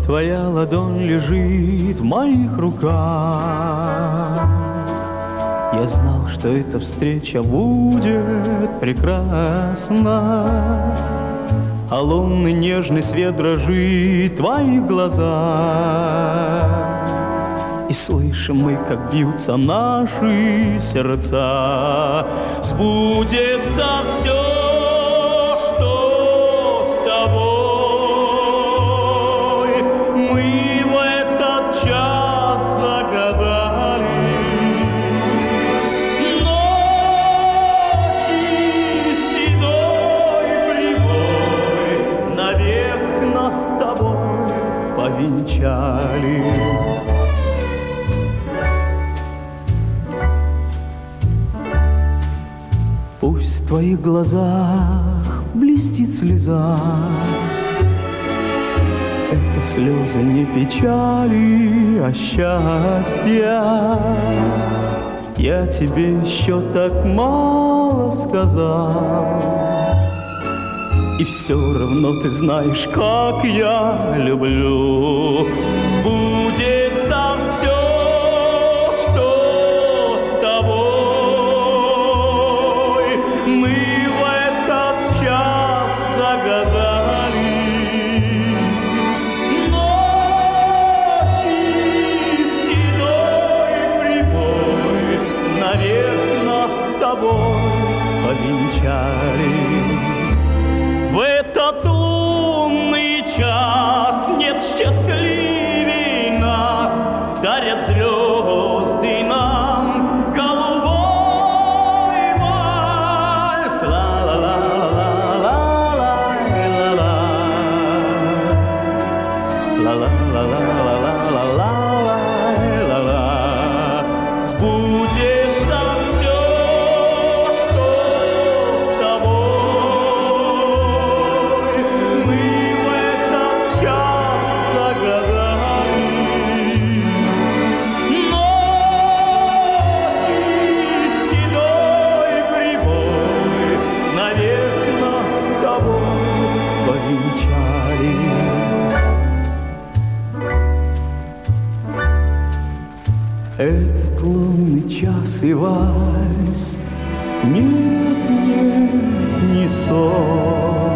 Твоя ладонь лежит в моих руках. Я знал, что эта встреча будет прекрасна, а лунный нежный свет дрожит в твоих глазах. И слышим мы, как бьются наши сердца. Сбудется все, что с тобой мы в этот час загадали. Ночи седой прибой навек нас с тобой повенчали. Пусть в твоих глазах блестит слеза, это слезы не печали, а счастья. Я тебе еще так мало сказал, и все равно ты знаешь, как я люблю. Сбудется все, что с тобой мы в этот час загадали. Ночи седой прибой навек нас с тобой повенчали. В этот лунный час нет счастливей нас, дарят звезды нам голубой вальс. Ла-ла-ла-ла-ла-ла-ла-ла, ла-ла-ла-ла-ла-ла-ла-ла. Сбудется все, что с тобой мы в этот час загадали. Ночи седой прибой навек нас с тобой повенчали. Этот лунный час и вальс, нет, нет, не сон.